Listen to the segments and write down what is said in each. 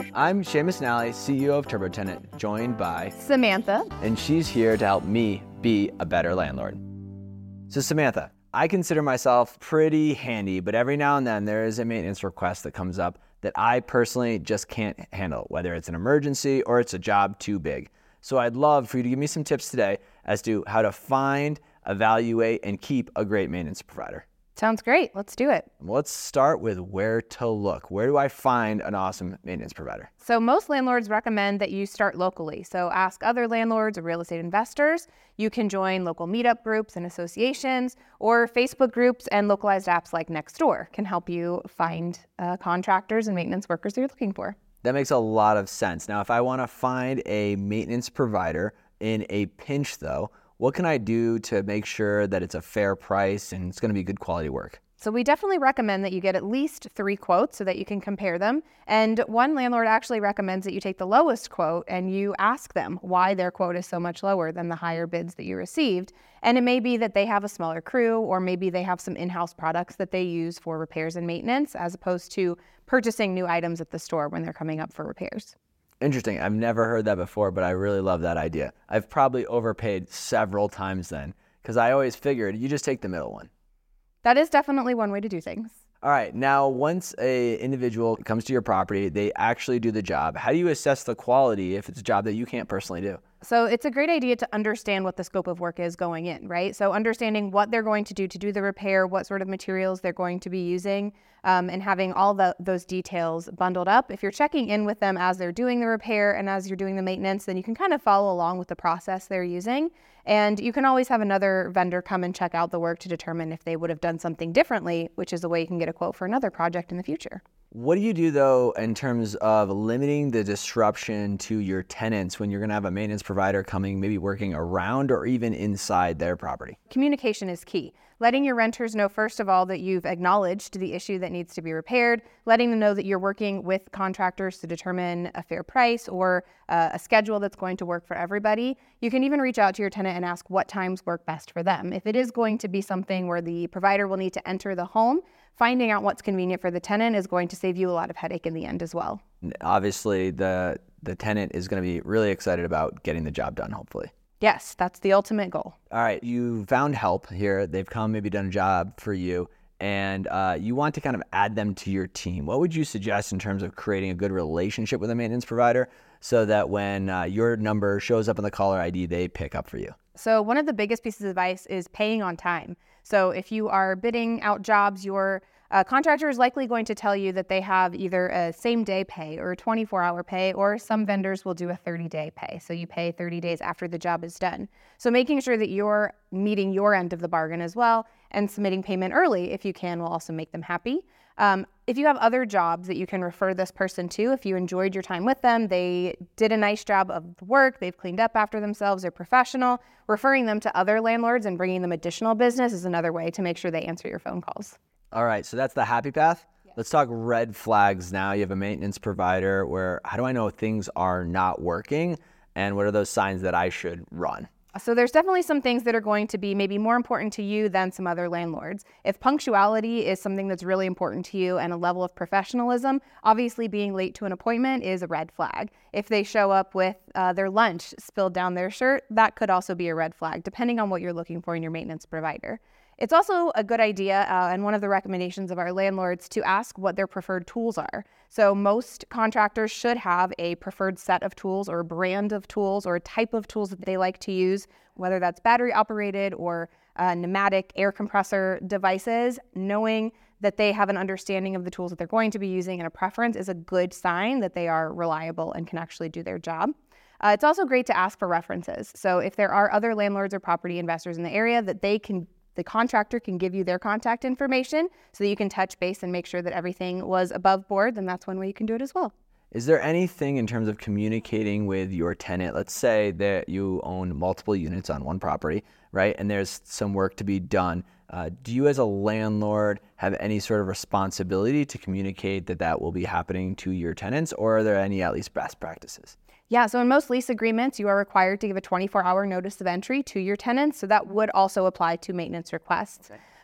I'm Seamus Nally, CEO of TurboTenant, joined by Samantha. And she's here to help me be a better landlord. So Samantha, I consider myself pretty handy, but every now and then there is a maintenance request that comes up that I personally just can't handle, whether it's an emergency or it's a job too big. So I'd love for you to give me some tips today as to how to find, evaluate, and keep a great maintenance provider. Sounds great. Let's do it. Let's start with where to look. Where do I find an awesome maintenance provider? So most landlords recommend that you start locally. So ask other landlords or real estate investors. You can join local meetup groups and associations, or Facebook groups and localized apps like Nextdoor can help you find contractors and maintenance workers that you're looking for. That makes a lot of sense. Now, if I want to find a maintenance provider in a pinch though, what can I do to make sure that it's a fair price and it's going to be good quality work? So we definitely recommend that you get at least 3 quotes so that you can compare them. And one landlord actually recommends that you take the lowest quote and you ask them why their quote is so much lower than the higher bids that you received. And it may be that they have a smaller crew, or maybe they have some in-house products that they use for repairs and maintenance, as opposed to purchasing new items at the store when they're coming up for repairs. Interesting. I've never heard that before, but I really love that idea. I've probably overpaid several times then, because I always figured you just take the middle one. That is definitely one way to do things. All right. Now, once an individual comes to your property, they actually do the job. How do you assess the quality if it's a job that you can't personally do? So it's a great idea to understand what the scope of work is going in, right? So understanding what they're going to do the repair, what sort of materials they're going to be using, and having all those details bundled up. If you're checking in with them as they're doing the repair and as you're doing the maintenance, then you can kind of follow along with the process they're using. And you can always have another vendor come and check out the work to determine if they would have done something differently, which is a way you can get a quote for another project in the future. What do you do, though, in terms of limiting the disruption to your tenants when you're going to have a maintenance provider coming, maybe working around or even inside their property? Communication is key. Letting your renters know, first of all, that you've acknowledged the issue that needs to be repaired, letting them know that you're working with contractors to determine a fair price or a schedule that's going to work for everybody. You can even reach out to your tenant and ask what times work best for them. If it is going to be something where the provider will need to enter the home, finding out what's convenient for the tenant is going to save you a lot of headache in the end as well. Obviously, the tenant is going to be really excited about getting the job done, hopefully. Yes, that's the ultimate goal. All right, you found help here. They've come, maybe done a job for you, and you want to kind of add them to your team. What would you suggest in terms of creating a good relationship with a maintenance provider so that when your number shows up on the caller ID, they pick up for you? So one of the biggest pieces of advice is paying on time. So if you are bidding out jobs, your contractor is likely going to tell you that they have either a same-day pay or a 24-hour pay, or some vendors will do a 30-day pay. So you pay 30 days after the job is done. So making sure that you're meeting your end of the bargain as well and submitting payment early, if you can, will also make them happy. If you have other jobs that you can refer this person to, if you enjoyed your time with them, they did a nice job of the work, they've cleaned up after themselves, they're professional, referring them to other landlords and bringing them additional business is another way to make sure they answer your phone calls. All right, so that's the happy path. Yes. Let's talk red flags now. You have a maintenance provider where, how do I know things are not working, and what are those signs that I should run? So there's definitely some things that are going to be maybe more important to you than some other landlords. If punctuality is something that's really important to you and a level of professionalism, obviously being late to an appointment is a red flag. If they show up with their lunch spilled down their shirt, that could also be a red flag, depending on what you're looking for in your maintenance provider. It's also a good idea, and one of the recommendations of our landlords, to ask what their preferred tools are. So most contractors should have a preferred set of tools or a brand of tools or a type of tools that they like to use, whether that's battery operated or pneumatic air compressor devices. Knowing that they have an understanding of the tools that they're going to be using and a preference is a good sign that they are reliable and can actually do their job. It's also great to ask for references. So if there are other landlords or property investors in the area that the contractor can give you their contact information so that you can touch base and make sure that everything was above board, then that's one way you can do it as well. Is there anything in terms of communicating with your tenant? Let's say that you own multiple units on one property, right? And there's some work to be done. Do you as a landlord have any sort of responsibility to communicate that will be happening to your tenants, or are there any at least best practices? Yeah, so in most lease agreements, you are required to give a 24-hour notice of entry to your tenants, so that would also apply to maintenance requests. Okay.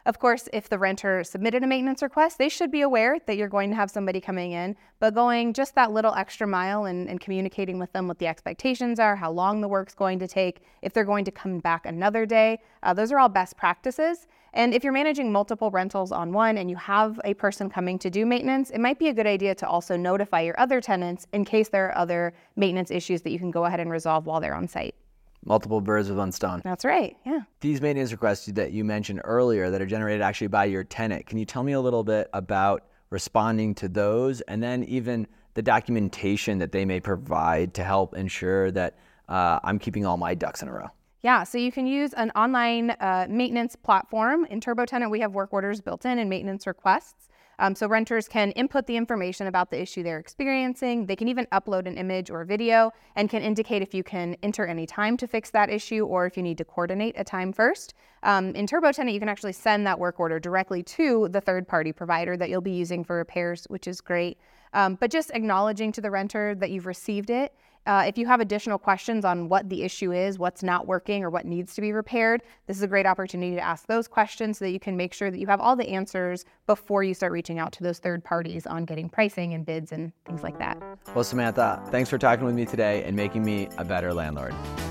Of course, if the renter submitted a maintenance request, they should be aware that you're going to have somebody coming in, but going just that little extra mile and communicating with them what the expectations are, how long the work's going to take, if they're going to come back another day, those are all best practices. And if you're managing multiple rentals on one and you have a person coming to do maintenance, it might be a good idea to also notify your other tenants in case there are other maintenance issues that you can go ahead and resolve while they're on site. Multiple birds with one stone. That's right, yeah. These maintenance requests that you mentioned earlier that are generated actually by your tenant, can you tell me a little bit about responding to those and then even the documentation that they may provide to help ensure that I'm keeping all my ducks in a row? Yeah, so you can use an online maintenance platform. In TurboTenant, we have work orders built in and maintenance requests. So renters can input the information about the issue they're experiencing. They can even upload an image or video and can indicate if you can enter any time to fix that issue or if you need to coordinate a time first. In TurboTenant, you can actually send that work order directly to the third-party provider that you'll be using for repairs, which is great. But just acknowledging to the renter that you've received it. If you have additional questions on what the issue is, what's not working, or what needs to be repaired, this is a great opportunity to ask those questions so that you can make sure that you have all the answers before you start reaching out to those third parties on getting pricing and bids and things like that. Well, Samantha, thanks for talking with me today and making me a better landlord.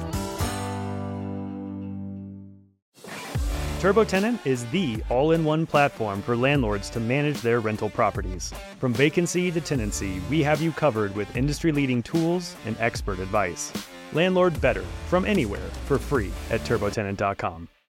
TurboTenant is the all-in-one platform for landlords to manage their rental properties. From vacancy to tenancy, we have you covered with industry-leading tools and expert advice. Landlord better from anywhere for free at turbotenant.com.